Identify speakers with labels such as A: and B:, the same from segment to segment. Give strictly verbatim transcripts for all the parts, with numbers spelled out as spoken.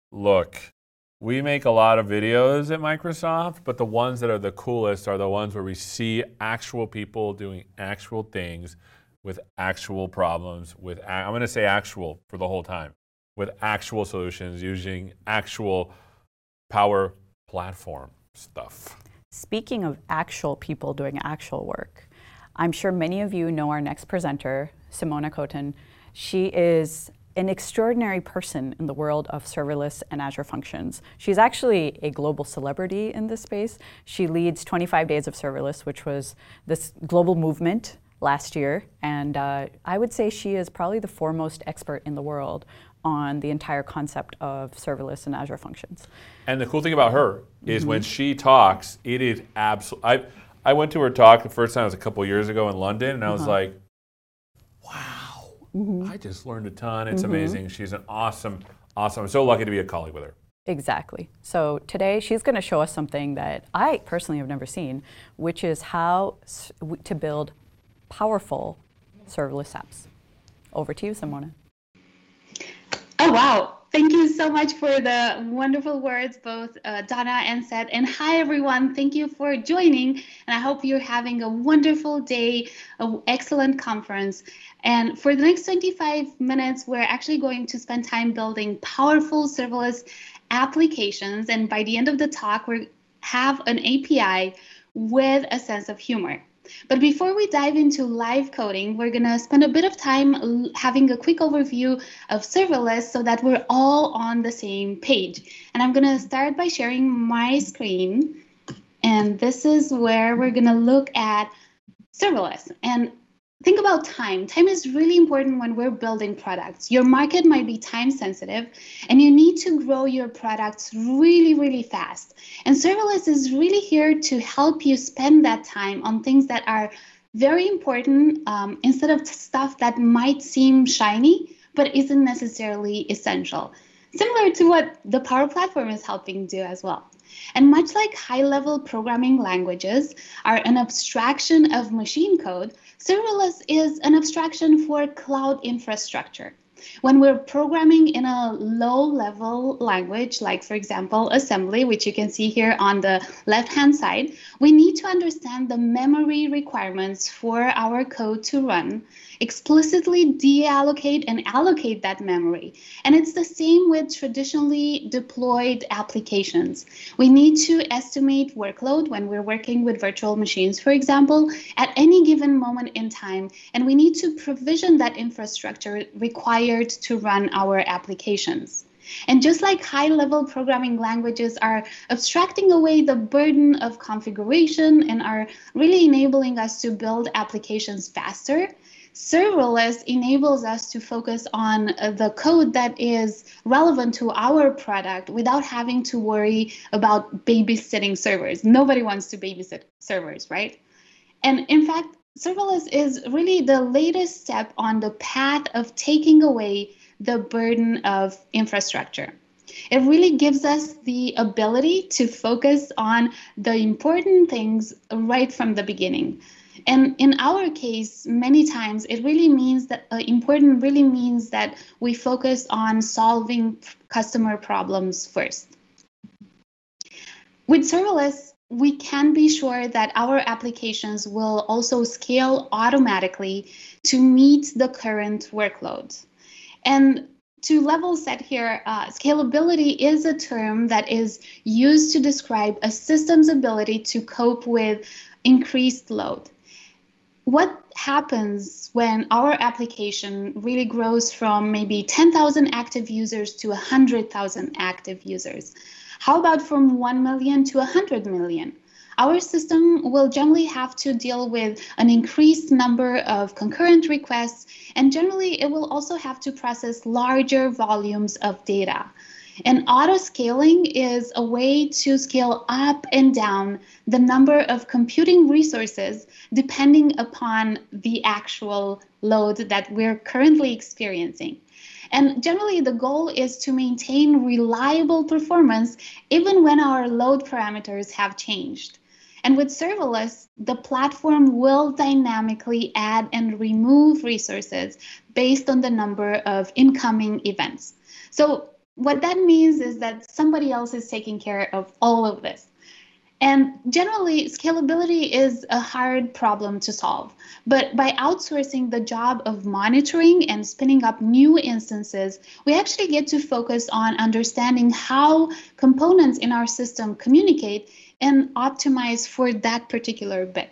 A: Look, we make a lot of videos at Microsoft, but the ones that are the coolest are the ones where we see actual people doing actual things with actual problems, with, a- I'm going to say actual for the whole time, with actual solutions using actual Power Platform stuff.
B: Speaking of actual people doing actual work, I'm sure many of you know our next presenter, Simona Koten. She is an extraordinary person in the world of serverless and Azure Functions. She's actually a global celebrity in this space. She leads twenty-five Days of Serverless, which was this global movement last year. And uh, I would say she is probably the foremost expert in the world on the entire concept of serverless and Azure Functions.
A: And the cool thing about her is mm-hmm. when she talks, it is absolutely. I I went to her talk the first time, it was a couple years ago in London, and I was uh-huh. like, wow, mm-hmm. I just learned a ton. It's mm-hmm. amazing. She's an awesome, awesome. I'm so lucky to be a colleague with her.
B: Exactly. So today she's going to show us something that I personally have never seen, which is how to build powerful serverless apps. Over to you, Simona.
C: Oh, wow. Thank you so much for the wonderful words, both uh, Donna and Seth. And hi, everyone. Thank you for joining. And I hope you're having a wonderful day, an excellent conference. And for the next twenty-five minutes, we're actually going to spend time building powerful serverless applications. And by the end of the talk, we have an A P I with a sense of humor. But before we dive into live coding, we're going to spend a bit of time having a quick overview of serverless so that we're all on the same page. And I'm going to start by sharing my screen. And this is where we're going to look at serverless. And think about time. Time is really important when we're building products. Your market might be time sensitive, and you need to grow your products really, really fast. And serverless is really here to help you spend that time on things that are very important um, instead of stuff that might seem shiny, but isn't necessarily essential. Similar to what the Power Platform is helping do as well. And much like high-level programming languages are an abstraction of machine code, serverless is an abstraction for cloud infrastructure. When we're programming in a low-level language, like, for example, assembly, which you can see here on the left-hand side, we need to understand the memory requirements for our code to run, explicitly deallocate and allocate that memory. And it's the same with traditionally deployed applications. We need to estimate workload when we're working with virtual machines, for example, at any given moment in time, and we need to provision that infrastructure required to run our applications. And just like high-level programming languages are abstracting away the burden of configuration and are really enabling us to build applications faster, serverless enables us to focus on the code that is relevant to our product without having to worry about babysitting servers. Nobody wants to babysit servers, right? And in fact, serverless is really the latest step on the path of taking away the burden of infrastructure. It really gives us the ability to focus on the important things right from the beginning. And in our case, many times it really means that uh, important really means that we focus on solving customer problems first. With serverless, we can be sure that our applications will also scale automatically to meet the current workload. And to level set here, uh, scalability is a term that is used to describe a system's ability to cope with increased load. What happens when our application really grows from maybe ten thousand active users to one hundred thousand active users? How about from one million to one hundred million? Our system will generally have to deal with an increased number of concurrent requests, and generally it will also have to process larger volumes of data. And auto-scaling is a way to scale up and down the number of computing resources depending upon the actual load that we're currently experiencing. And generally, the goal is to maintain reliable performance even when our load parameters have changed. And with serverless, the platform will dynamically add and remove resources based on the number of incoming events. So what that means is that somebody else is taking care of all of this. And generally, scalability is a hard problem to solve. But by outsourcing the job of monitoring and spinning up new instances, we actually get to focus on understanding how components in our system communicate and optimize for that particular bit.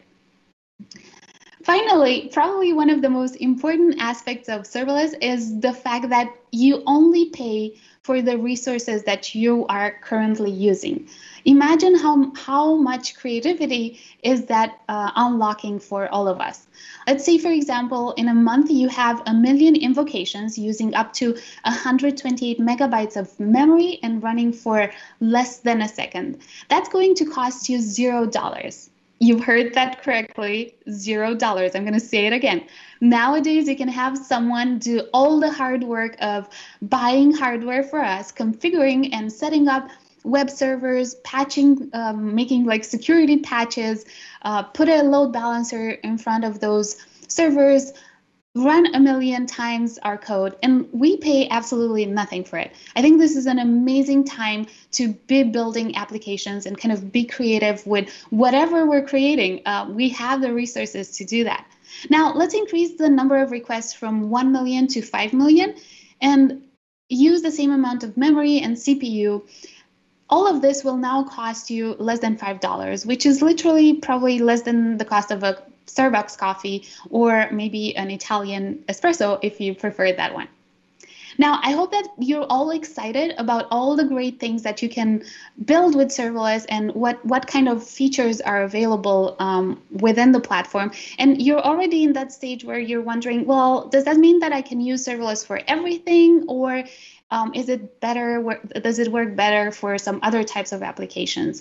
C: Finally, probably one of the most important aspects of serverless is the fact that you only pay for the resources that you are currently using. Imagine how, how much creativity is that uh, unlocking for all of us. Let's say, for example, in a month you have a million invocations using up to one hundred twenty-eight megabytes of memory and running for less than a second. That's going to cost you zero dollars. You've heard that correctly, zero dollars. I'm going to say it again. Nowadays, you can have someone do all the hard work of buying hardware for us, configuring and setting up web servers, patching, um, making like security patches, uh, put a load balancer in front of those servers, run a million times our code, and we pay absolutely nothing for it. I think this is an amazing time to be building applications and kind of be creative with whatever we're creating. Uh, we have the resources to do that. Now, let's increase the number of requests from one million to five million and use the same amount of memory and C P U. All of this will now cost you less than five dollars, which is literally probably less than the cost of a Starbucks coffee or maybe an Italian espresso if you prefer that one. Now, I hope that you're all excited about all the great things that you can build with serverless and what, what kind of features are available um, within the platform. And you're already in that stage where you're wondering, well, does that mean that I can use serverless for everything, or um, is it better, does it work better for some other types of applications?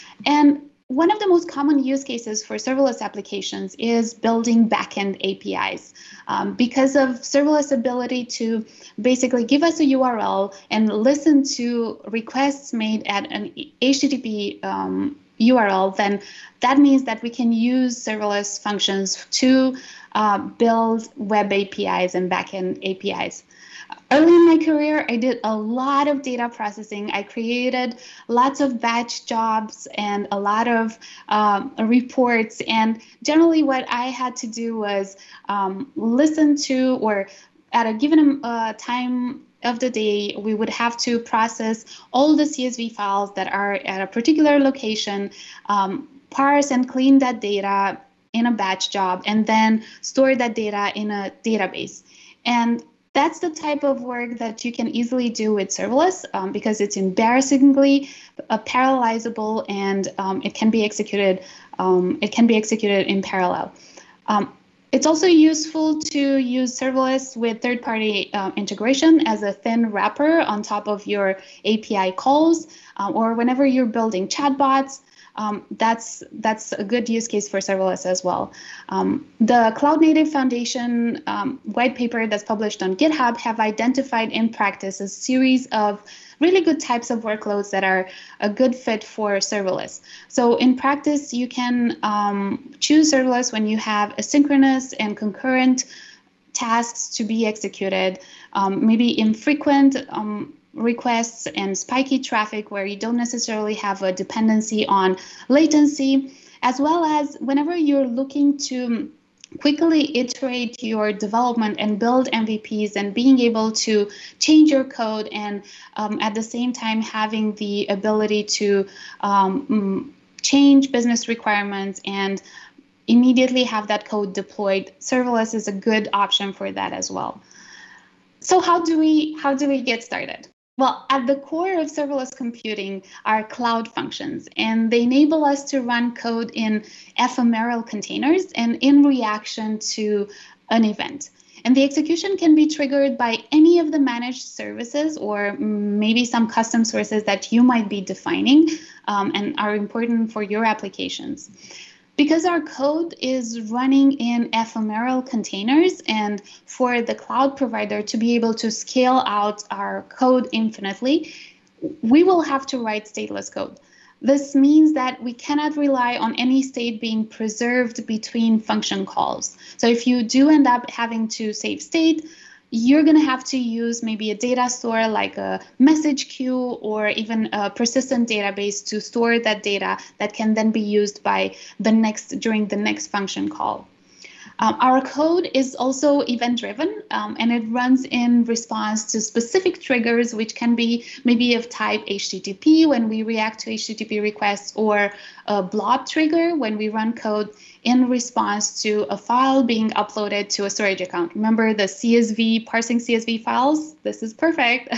C: And one of the most common use cases for serverless applications is building backend A P Is. Um, because of serverless ability to basically give us a U R L and listen to requests made at an H T T P um, U R L, then that means that we can use serverless functions to uh, build web A P Is and backend A P Is. Early in my career, I did a lot of data processing. I created lots of batch jobs and a lot of um, reports. And generally what I had to do was um, listen to, or at a given uh, time of the day, we would have to process all the C S V files that are at a particular location, um, parse and clean that data in a batch job, and then store that data in a database. And that's the type of work that you can easily do with serverless um, because it's embarrassingly uh, parallelizable, and um, it can be executed. Um, it can be executed in parallel. Um, it's also useful to use serverless with third-party uh, integration as a thin wrapper on top of your A P I calls, uh, or whenever you're building chatbots. Um, that's that's a good use case for serverless as well. Um, the Cloud Native Foundation um, white paper that's published on GitHub have identified in practice a series of really good types of workloads that are a good fit for serverless. So in practice, you can um, choose serverless when you have asynchronous and concurrent tasks to be executed, um, maybe infrequent um, requests and spiky traffic where you don't necessarily have a dependency on latency, as well as whenever you're looking to quickly iterate your development and build M V Ps and being able to change your code, and um, at the same time having the ability to um, change business requirements and immediately have that code deployed. Serverless is a good option for that as well. So how do we how do we get started? Well, at the core of serverless computing are cloud functions, and they enable us to run code in ephemeral containers and in reaction to an event. And the execution can be triggered by any of the managed services or maybe some custom sources that you might be defining um, and are important for your applications. Because our code is running in ephemeral containers, and for the cloud provider to be able to scale out our code infinitely, we will have to write stateless code. This means that we cannot rely on any state being preserved between function calls. So if you do end up having to save state, you're going to have to use maybe a data store like a message queue or even a persistent database to store that data that can then be used by the next during the next function call. Um, our code is also event-driven, um, and it runs in response to specific triggers, which can be maybe of type H T T P when we react to H T T P requests, or a blob trigger when we run code in response to a file being uploaded to a storage account. Remember the C S V, parsing C S V files? This is perfect.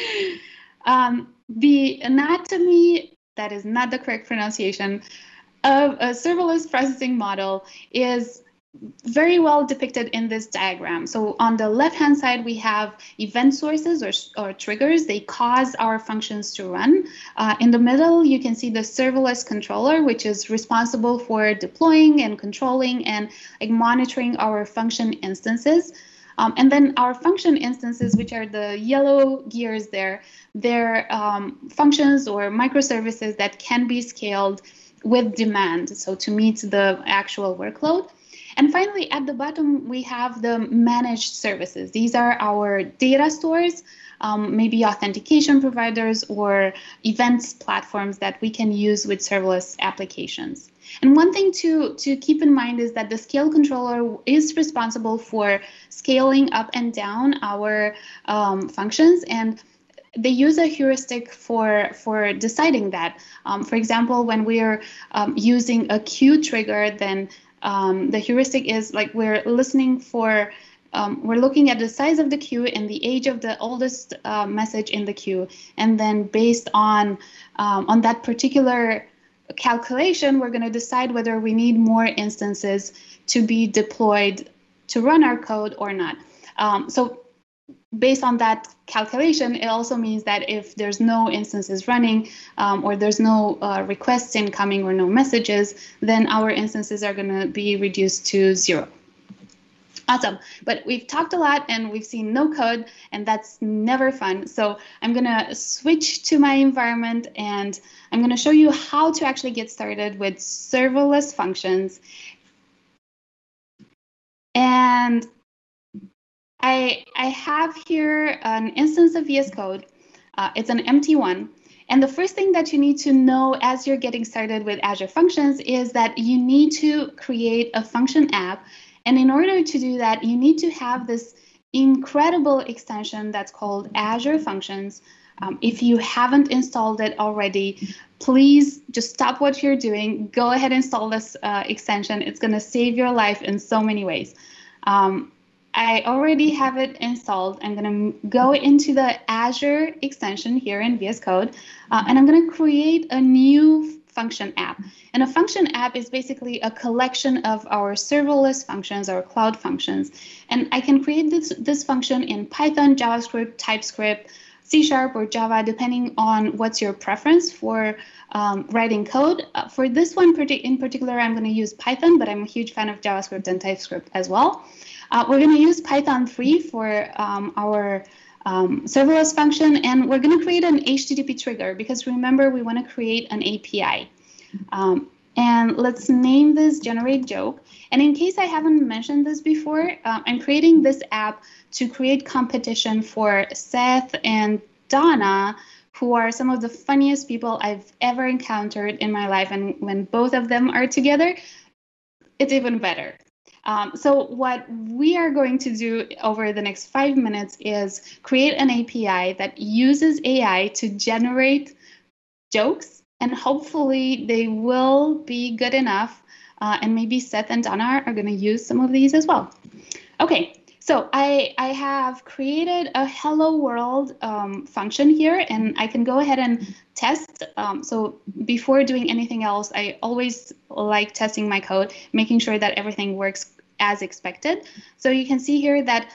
C: um, the anatomy, that is not the correct pronunciation, of a serverless processing model is very well depicted in this diagram. So on the left-hand side, we have event sources or, or triggers. They cause our functions to run. Uh, in the middle, you can see the serverless controller, which is responsible for deploying and controlling and like monitoring our function instances. Um, and then our function instances, which are the yellow gears there, they're um, functions or microservices that can be scaled with demand, so to meet the actual workload. And finally, at the bottom, we have the managed services. These are our data stores, um, maybe authentication providers or events platforms that we can use with serverless applications. And one thing to, to keep in mind is that the scale controller is responsible for scaling up and down our um, functions, and they use a heuristic for, for deciding that. Um, for example, when we're um, using a queue trigger, then Um, the heuristic is like we're listening for, um, we're looking at the size of the queue and the age of the oldest uh, message in the queue. And then based on, um, on that particular calculation, we're going to decide whether we need more instances to be deployed to run our code or not. Um, so based on that calculation, it also means that if there's no instances running um, or there's no uh, requests incoming or no messages, then our instances are going to be reduced to zero. Awesome. But we've talked a lot and we've seen no code, and that's never fun. So I'm going to switch to my environment and I'm going to show you how to actually get started with serverless functions. And I, I have here an instance of V S Code. Uh, it's an empty one. And the first thing that you need to know as you're getting started with Azure Functions is that you need to create a function app. And in order to do that, you need to have this incredible extension that's called Azure Functions. Um, if you haven't installed it already, please just stop what you're doing. Go ahead and install this uh, extension. It's going to save your life in so many ways. Um, I already have it installed. I'm going to go into the Azure extension here in V S Code, uh, and I'm going to create a new function app. And a function app is basically a collection of our serverless functions, our cloud functions. And I can create this, this function in Python, JavaScript, TypeScript, C Sharp, or Java, depending on what's your preference for um, writing code. Uh, for this one in particular, I'm going to use Python, but I'm a huge fan of JavaScript and TypeScript as well. Uh, we're going to use Python three for um, our um, serverless function, and we're going to create an H T T P trigger because remember, we want to create an A P I. Um, and let's name this Generate Joke. And in case I haven't mentioned this before, uh, I'm creating this app to create competition for Seth and Donna, who are some of the funniest people I've ever encountered in my life. And when both of them are together, it's even better. Um, so what we are going to do over the next five minutes is create an A P I that uses A I to generate jokes, and hopefully they will be good enough, uh, and maybe Seth and Donna are going to use some of these as well. Okay, so I, I have created a hello world um, function here, and I can go ahead and test. Um, so before doing anything else, I always like testing my code, making sure that everything works as expected. So you can see here that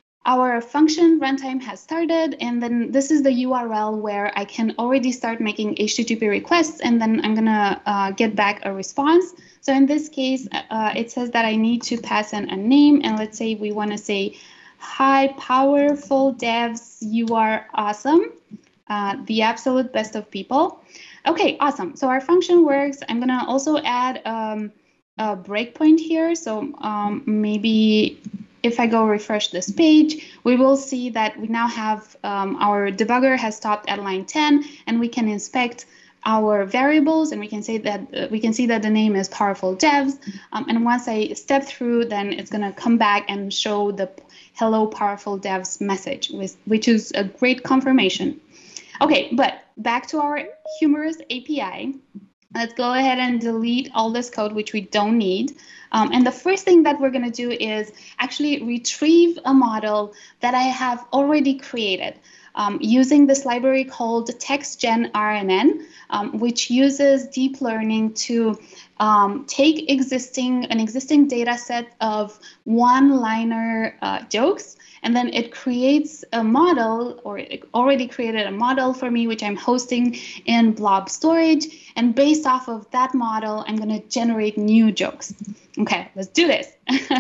C: our function runtime has started, and then this is the U R L where I can already start making H T T P requests, and then I'm gonna uh, get back a response. So in this case, uh, it says that I need to pass in a name, and let's say we wanna say, hi, powerful devs, you are awesome, uh, the absolute best of people. Okay, awesome, so our function works. I'm gonna also add um, a breakpoint here, so um, maybe if I go refresh this page, we will see that we now have um, our debugger has stopped at line ten, and we can inspect our variables, and we can say that uh, we can see that the name is Powerful Devs. Um, and once I step through, then it's going to come back and show the Hello Powerful Devs message, with, which is a great confirmation. Okay, but back to our humorous A P I. Let's go ahead and delete all this code, which we don't need. Um, and the first thing that we're going to do is actually retrieve a model that I have already created um, using this library called TextGenRNN, um, which uses deep learning to um, take existing an existing data set of one-liner uh, jokes, and then it creates a model, or it already created a model for me, which I'm hosting in Blob Storage. And based off of that model, I'm going to generate new jokes. Okay, let's do this.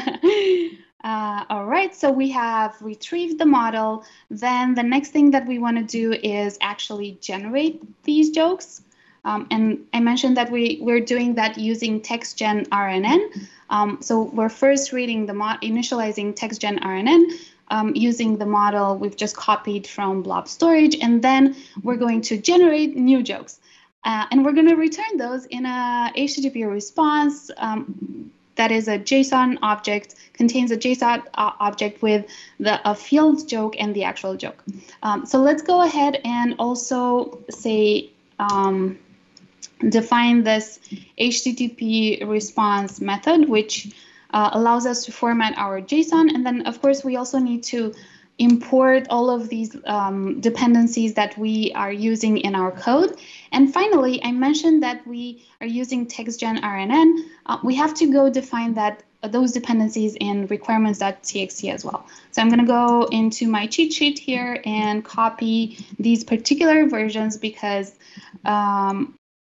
C: uh, all right, so we have retrieved the model. Then the next thing that we want to do is actually generate these jokes. Um, and I mentioned that we, we're doing that using TextGenRNN. Um, so we're first reading the mod, initializing TextGenRNN, Um, using the model we've just copied from Blob Storage, and then we're going to generate new jokes. Uh, and we're going to return those in a H T T P response um, that is a JSON object, contains a JSON uh, object with the a field joke and the actual joke. Um, so let's go ahead and also say, um, define this H T T P response method, which Uh, allows us to format our JSON. And then, of course, we also need to import all of these um, dependencies that we are using in our code. And finally, I mentioned that we are using TextGenRNN. Uh, we have to go define that uh, those dependencies in requirements.txt as well. So I'm going to go into my cheat sheet here and copy these particular versions because um,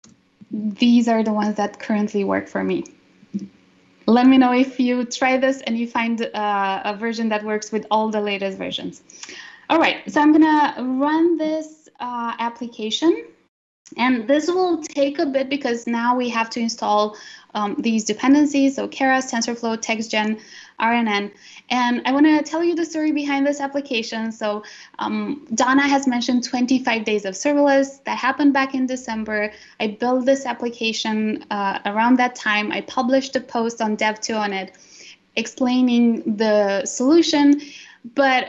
C: these are the ones that currently work for me. Let me know if you try this and you find uh, a version that works with all the latest versions. All right, so I'm gonna run this uh, application, and this will take a bit because now we have to install um, these dependencies, so Keras, TensorFlow, TextGen, R N N. And I want to tell you the story behind this application. So um, Donna has mentioned twenty-five days of serverless. That happened back in December. I built this application uh, around that time. I published a post on Dev two on it explaining the solution, but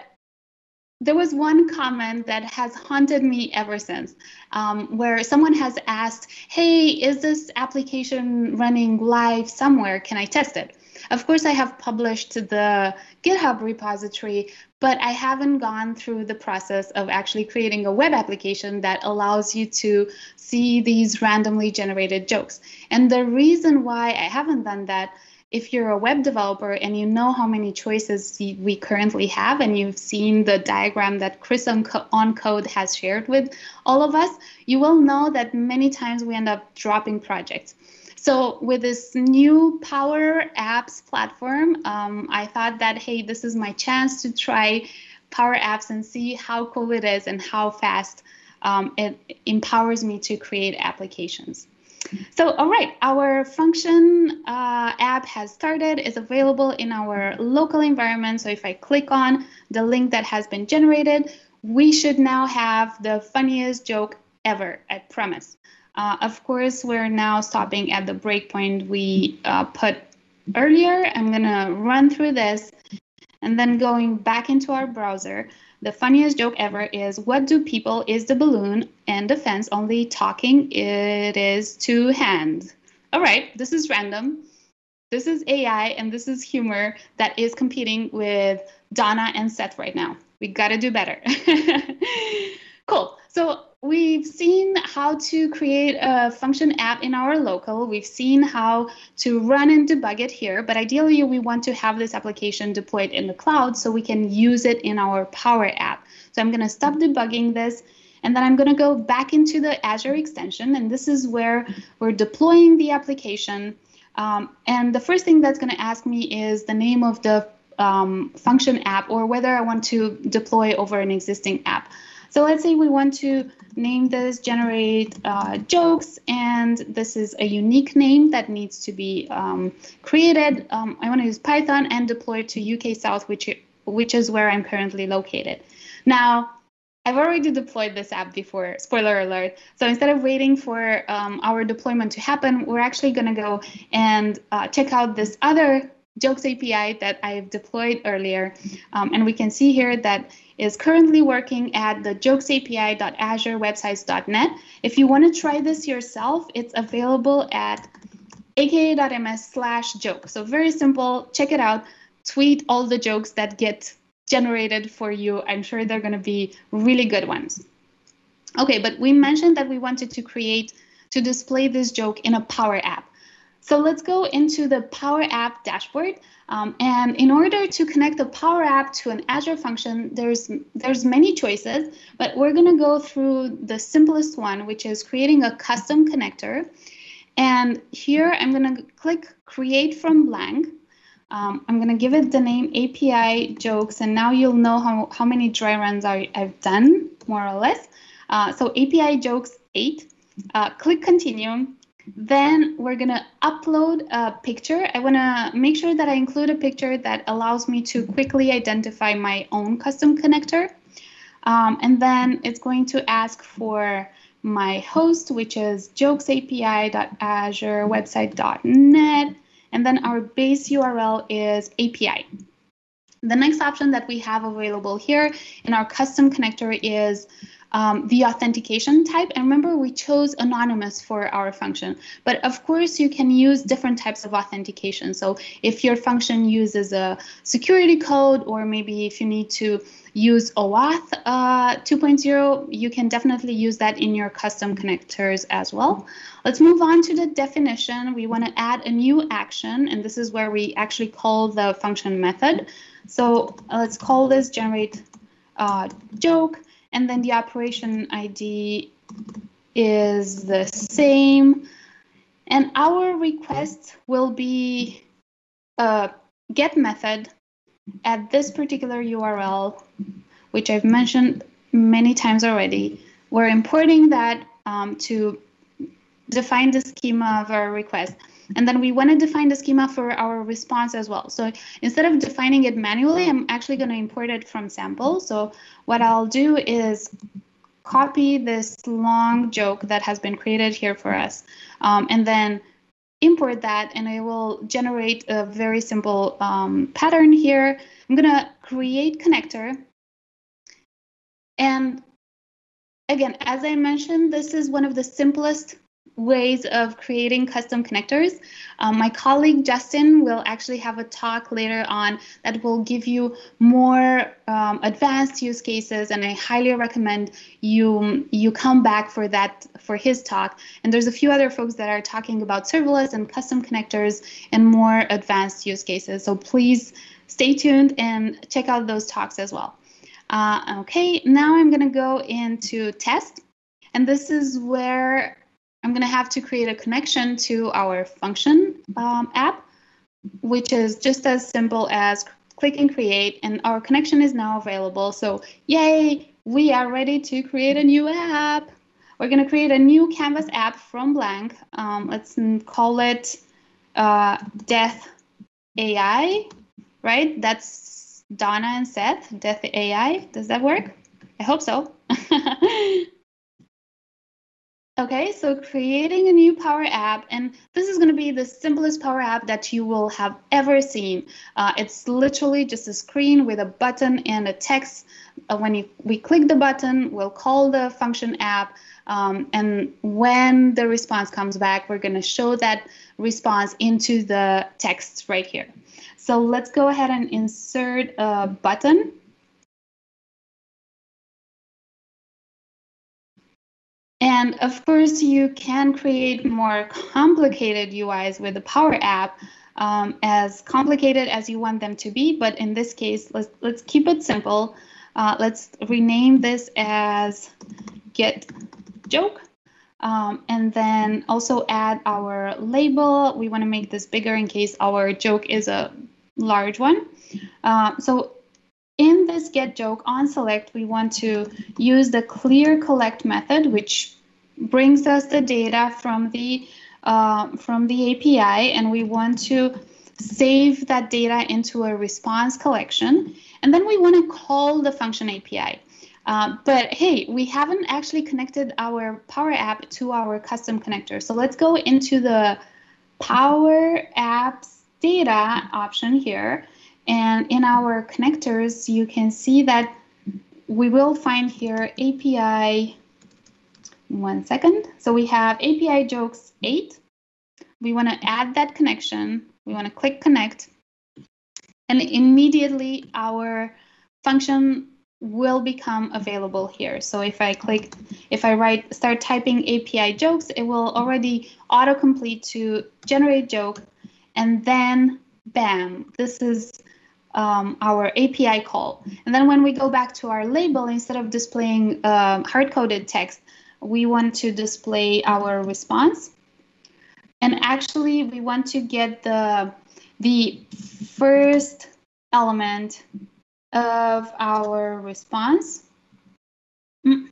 C: there was one comment that has haunted me ever since, um, where someone has asked, hey, is this application running live somewhere? Can I test it? Of course, I have published the GitHub repository, but I haven't gone through the process of actually creating a web application that allows you to see these randomly generated jokes. And the reason why I haven't done that, if you're a web developer and you know how many choices we currently have, and you've seen the diagram that Chris on, Co on Code has shared with all of us, you will know that many times we end up dropping projects. So with this new Power Apps platform, um, I thought that, hey, this is my chance to try Power Apps and see how cool it is and how fast um, it empowers me to create applications. So, all right, our function uh, app has started, is available in our local environment. So if I click on the link that has been generated, we should now have the funniest joke ever, I promise. Uh, of course, we're now stopping at the breakpoint we uh, put earlier. I'm gonna run through this and then going back into our browser. The funniest joke ever is, what do people is the balloon and the fence only talking it is two hands. All right, this is random. This is A I and this is humor that is competing with Donna and Seth right now. We gotta do better. Cool, so we've seen how to create a function app in our local. We've seen how to run and debug it here, but ideally we want to have this application deployed in the cloud so we can use it in our Power App. So I'm gonna stop debugging this, and then I'm gonna go back into the Azure extension, and this is where we're deploying the application. Um, and the first thing that's gonna ask me is the name of the um, function app, or whether I want to deploy over an existing app. So let's say we want to name this generate uh, jokes, and this is a unique name that needs to be um, created. Um, I want to use Python and deploy to U K South, which, which is where I'm currently located. Now, I've already deployed this app before, spoiler alert. So instead of waiting for um, our deployment to happen, we're actually going to go and uh, check out this other Jokes A P I that I've deployed earlier. Um, and we can see here that is currently working at the jokes A P I dot azure websites dot net. If you want to try this yourself, it's available at aka dot m s slash joke. So very simple, check it out, tweet all the jokes that get generated for you. I'm sure they're going to be really good ones. Okay, but we mentioned that we wanted to create, to display this joke in a Power App. So let's go into the Power App dashboard. Um, and in order to connect the Power App to an Azure function, there's, there's many choices, but we're going to go through the simplest one, which is creating a custom connector. And here I'm going to click Create from Blank. Um, I'm going to give it the name A P I Jokes, and now you'll know how, how many dry runs I, I've done, more or less. Uh, so A P I Jokes eight, uh, click Continue. Then we're going to upload a picture. I want to make sure that I include a picture that allows me to quickly identify my own custom connector. Um, and then it's going to ask for my host, which is jokes A P I dot azure website dot net. And then our base U R L is A P I. The next option that we have available here in our custom connector is um, the authentication type. And remember, we chose anonymous for our function. But of course, you can use different types of authentication. So if your function uses a security code, or maybe if you need to use OAuth uh, two point oh, you can definitely use that in your custom connectors as well. Let's move on to the definition. We want to add a new action, and this is where we actually call the function method. So uh, let's call this generate uh, joke, and then the operation I D is the same. And our request will be a get method at this particular U R L, which I've mentioned many times already. We're importing that um, to define the schema of our request. And then we want to define the schema for our response as well. So instead of defining it manually, I'm actually going to import it from sample. So what I'll do is copy this long joke that has been created here for us, um, and then import that, and I will generate a very simple um, pattern here. I'm going to create connector. And again, as I mentioned, this is one of the simplest ways of creating custom connectors. Um, my colleague Justin will actually have a talk later on that will give you more um, advanced use cases, and I highly recommend you you come back for that for his talk. And there's a few other folks that are talking about serverless and custom connectors and more advanced use cases. So please stay tuned and check out those talks as well. Uh, okay, now I'm going to go into test, and this is where I'm going to have to create a connection to our function um, app, which is just as simple as click and create, and our connection is now available. So yay, we are ready to create a new app. We're going to create a new Canvas app from blank. Um, let's call it uh, Death A I, right? That's Donna and Seth, Death A I. Does that work? I hope so. Okay, so creating a new Power App, and this is going to be the simplest Power App that you will have ever seen. Uh, it's literally just a screen with a button and a text. Uh, when you, we click the button, we'll call the function app, um, and when the response comes back, we're going to show that response into the text right here. So let's go ahead and insert a button. And of course, you can create more complicated U Is with the Power App, um, as complicated as you want them to be. But in this case, let's let's keep it simple. Uh, let's rename this as Get Joke, um, and then also add our label. We want to make this bigger in case our joke is a large one. Uh, so in this get joke on select, we want to use the clear collect method, which brings us the data from the uh, from the A P I, and we want to save that data into a response collection, and then we want to call the function A P I. Uh, but hey, we haven't actually connected our Power App to our custom connector. So let's go into the Power Apps data option here. And in our connectors, you can see that we will find here A P I, one second. So we have A P I jokes eight. We want to add that connection. We want to click connect. And immediately our function will become available here. So if I click, if I write, start typing A P I jokes, it will already autocomplete to generate joke. And then bam, this is um, our A P I call. And then when we go back to our label, instead of displaying um, hard-coded text, we want to display our response. And actually, we want to get the, the first element of our response. Mm.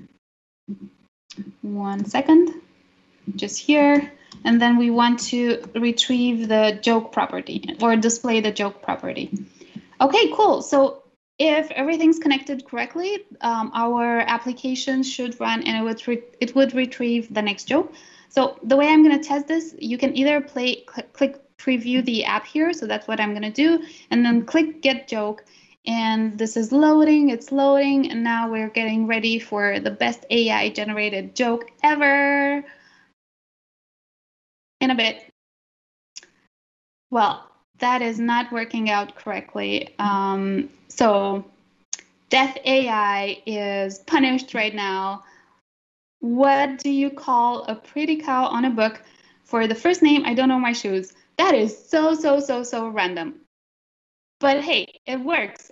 C: One second, just here. And then we want to retrieve the joke property or display the joke property. Okay, cool. So if everything's connected correctly, um, our application should run and it would, re it would retrieve the next joke. So the way I'm going to test this, you can either play, cl click preview the app here. So that's what I'm going to do. And then click get joke. And this is loading, it's loading. And now we're getting ready for the best A I generated joke ever. In a bit. Well, that is not working out correctly. Um, so Death A I is punished right now. What do you call a pretty cow on a book? For the first name, I don't know my shoes. That is so, so, so, so random. But hey, it works.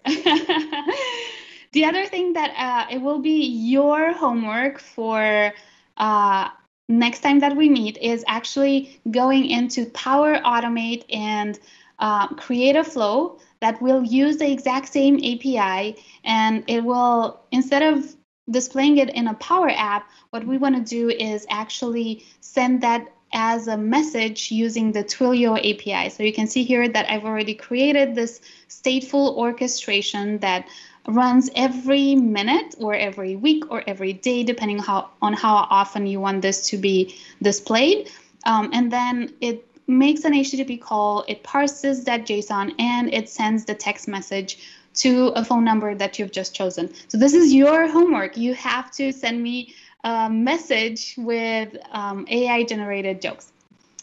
C: The other thing that uh, it will be your homework for uh, next time that we meet is actually going into Power Automate and uh, create a flow that will use the exact same A P I, and it will, instead of displaying it in a Power App, what we want to do is actually send that as a message using the Twilio A P I. So you can see here that I've already created this stateful orchestration that runs every minute or every week or every day, depending how, on how often you want this to be displayed. Um, and then it makes an H T T P call, it parses that JSON, and it sends the text message to a phone number that you've just chosen. So this is your homework. You have to send me a message with um, A I-generated jokes.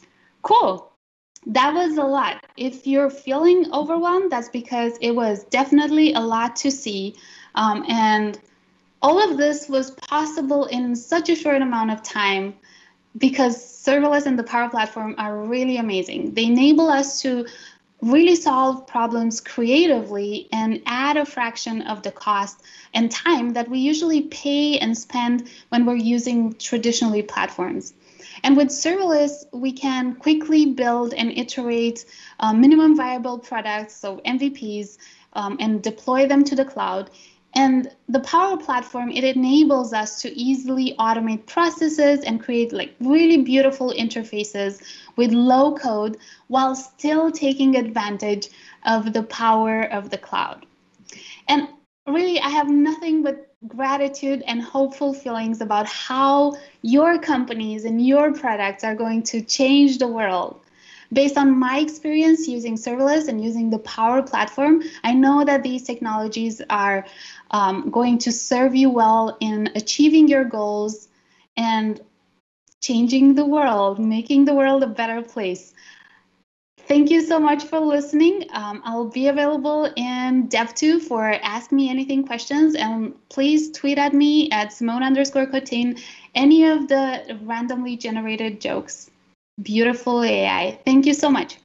C: Cool. That was a lot. If you're feeling overwhelmed, that's because it was definitely a lot to see. Um, and all of this was possible in such a short amount of time because serverless and the Power Platform are really amazing. They enable us to really solve problems creatively and add a fraction of the cost and time that we usually pay and spend when we're using traditionally platforms. And with serverless, we can quickly build and iterate uh, minimum viable products, so M V Ps, um, and deploy them to the cloud. And the Power Platform, it enables us to easily automate processes and create like really beautiful interfaces with low code while still taking advantage of the power of the cloud. And really, I have nothing but gratitude and hopeful feelings about how your companies and your products are going to change the world. Based on my experience using serverless and using the Power Platform, I know that these technologies are um, going to serve you well in achieving your goals and changing the world, making the world a better place. Thank you so much for listening. Um, I'll be available in Dev two for Ask Me Anything questions, and please tweet at me at Simone underscore Cotain any of the randomly generated jokes. Beautiful A I. Thank you so much.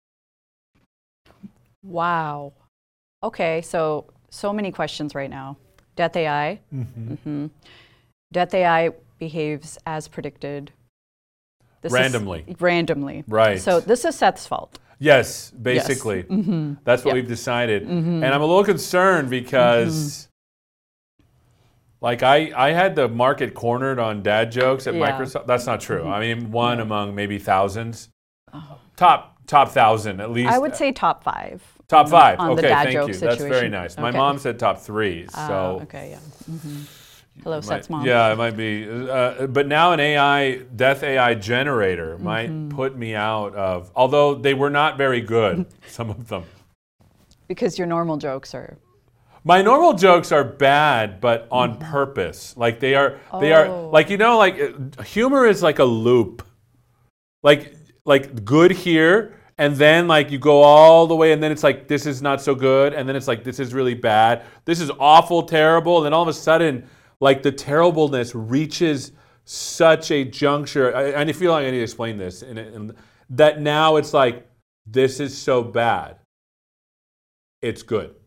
B: Wow. Okay, so so many questions right now. Death A I. Mm-hmm. Mm-hmm. Death A I behaves as predicted. This
A: randomly.
B: Is randomly.
A: Right.
B: So this is Seth's fault.
A: Yes, basically.
B: Yes. Mm-hmm.
A: That's what
B: Yep.
A: we've decided.
B: Mm-hmm.
A: And I'm a little concerned because mm-hmm. like I, I had the market cornered on dad jokes at
B: Yeah.
A: Microsoft. That's not true.
B: Mm-hmm.
A: I mean, one
B: yeah.
A: among maybe thousands.
B: Oh.
A: Top top thousand at least.
B: I would say top five.
A: Top
B: on
A: five.
B: The, on
A: okay,
B: the dad
A: thank
B: joke
A: you.
B: situation.
A: That's very nice. My
B: okay.
A: mom said top three. So
B: uh, okay, yeah. Mm-hmm. Hello,
A: might,
B: Seth's mom.
A: Yeah, it might be. Uh, but now an A I, death A I generator
B: Mm-hmm.
A: might put me out of, although they were not very good, some of them.
B: Because your normal jokes are.
A: My normal jokes are bad, but on mm-hmm. purpose. Like they are, they
B: oh.
A: are, like, you know, like uh, humor is like a loop. Like, like good here, and then like you go all the way, and then it's like, this is not so good, and then it's like, this is really bad. This is awful, terrible, and then all of a sudden, like the terribleness reaches such a juncture. I, I feel like I need to explain this, and, and that now it's like, this is so bad, it's good.